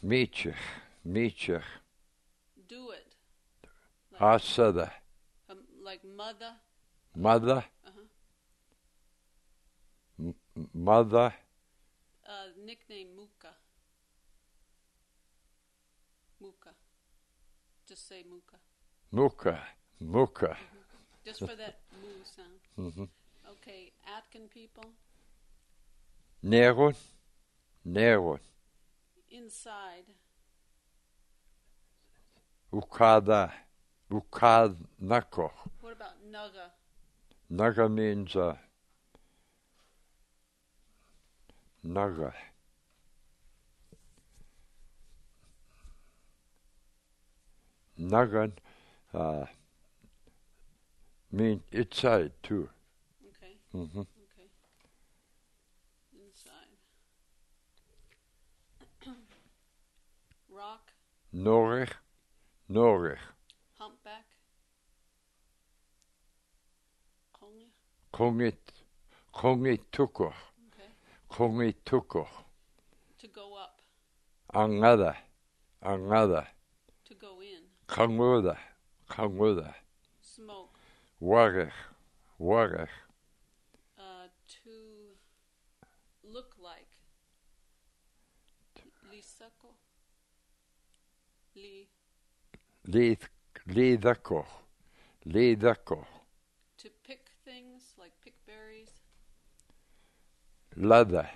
Meacher. Do it. Asada. Like mother. Mother. Uh-huh. Mother. Nickname Muka. Muka. Just say Muka. Muka. Mm-hmm. Just for that moo sound. Mm-hmm. Okay, Atkin people. Neron. Inside. Ukadnako. What about Naga? Naga means Naga. Nagan means inside too. Okay. Mm-hmm. Okay. Inside. Rock. Norig. Humpback. Kongitukor. Okay. Kongitukor. To go up. Angada. To go in. Kanguda. Smoke. Warech. To look like. Lisako. Lidakor. To pick things, like pick berries. Lada.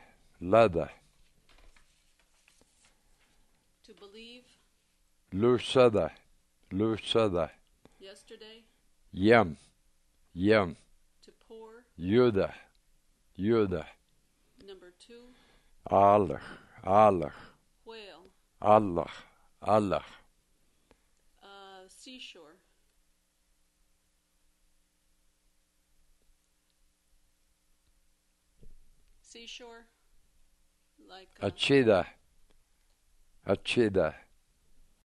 To believe. Lusada. Yesterday. Yam. To pour. Juda. Number 2. Allah. Whale. Allah. Seashore. Seashore. Like Achida.